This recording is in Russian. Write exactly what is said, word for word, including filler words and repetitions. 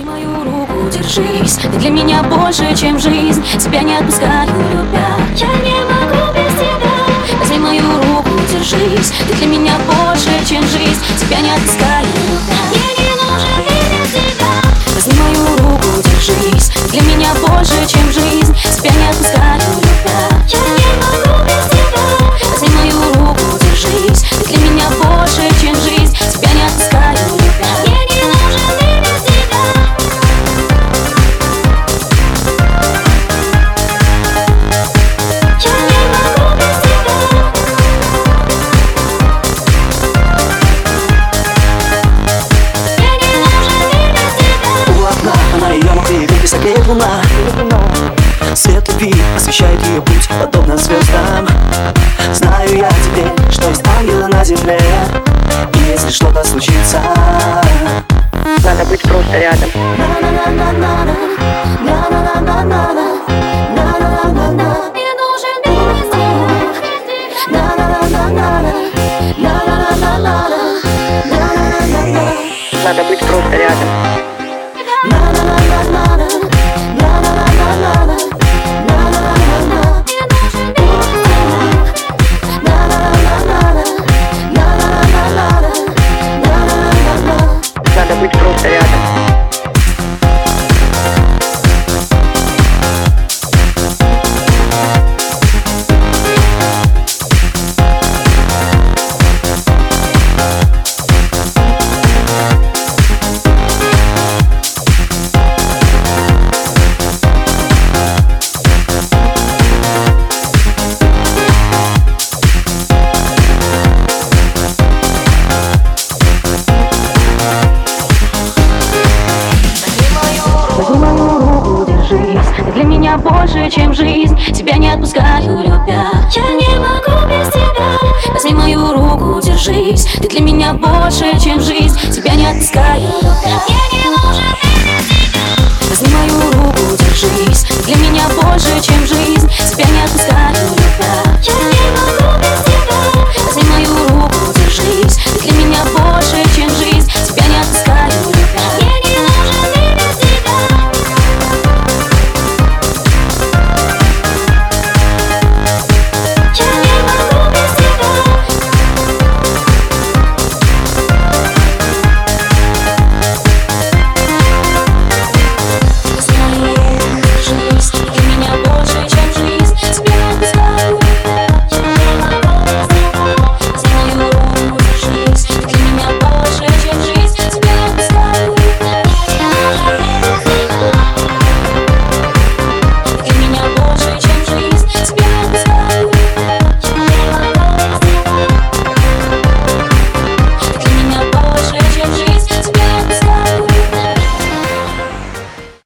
мою руку, держись. Ты для меня больше, чем жизнь. Тебя не отпускаю, любя. Я не могу без тебя. Возьми мою руку, держись. Ты для меня больше, чем жизнь. Тебя не отпускаю, любя. Мне не нужен мир без тебя. Возьми мою руку, держись. Ты для меня больше, чем жизнь. Тебя не отпускаю, любя. Я не могу без тебя. Возьми мою руку, держись. Ты для меня больше, чем жизнь. Тебя не отпускаю, любя. Мне не нужен мир без тебя. Я не могу без тебя. Мне не нужен мир без тебя. У окна, а на ее мокрые веки согреет луна. Свет любви освещает ее путь, подобно звездам. Знаю я теперь, что есть ангелы на земле. И если что-то случится, надо быть просто рядом. Мне нужен мир без тебя. Надо быть просто рядом. Надо быть просто рядом. Ты для меня больше, чем жизнь. Тебя не отпускаю, любя. Я не могу без тебя. Возьми мою руку, держись. Ты для меня больше, чем жизнь. Тебя не отпускаю, любя.